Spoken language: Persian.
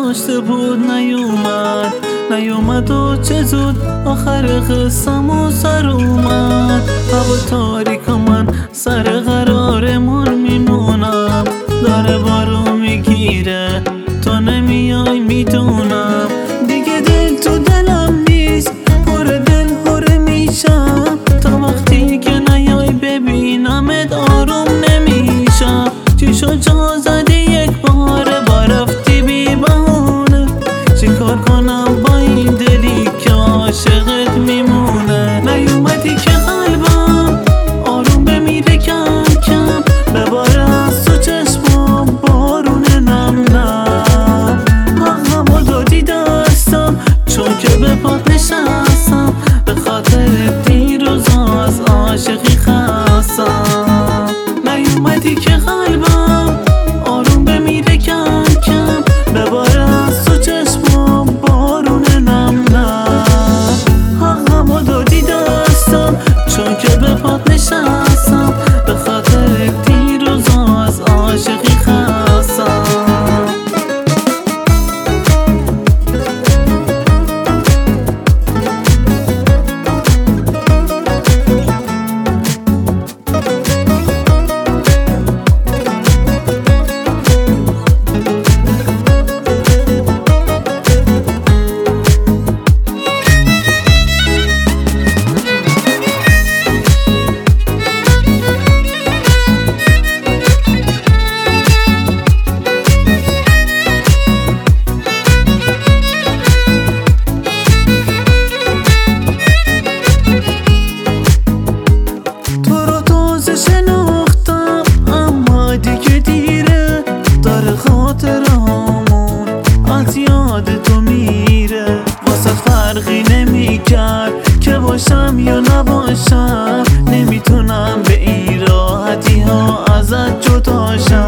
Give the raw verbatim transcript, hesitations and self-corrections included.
داشته بود نیومد نیومد و چه زود آخر قصه‌مو سر اومد. هوا تاریک و من سر قرارمون میمونم، داره بارو میگیره تو نمیای میدونم. دیگه دل تو دلم نیست، پر دل هره میشم تا وقتی که نیای ببینمت آروم نمیشم. چیشو جا زدی یک باره با رفتی بی بهونه، چیکار کنم با این دلی که عاشقت میمونه. نیومدی که قلبم آروم بمیره کم کم، بباره از تو چشمم بارون نم نم. حقمو دادی دستم چون که به پات نشستم، به خاطر دیروزا از عاشقی خستم. نیومدی که قلبم آروم بمیره کم کم، بباره از تو چشمم بارون نم نم. حقمو دادی دستم چون که به پات نشستم، به خاطر دیروزا از عاشقی خستم. خاطره هامون از یاد تو میره، واسه فرقی نمیکرد که باشم یا نباشم. نمیتونم به این راحتی ها ازت جداشم.